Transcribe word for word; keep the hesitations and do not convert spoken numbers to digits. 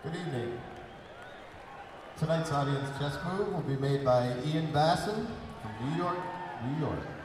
Good evening. Tonight's audience chess move will be made by Ian Basson from New York, New York.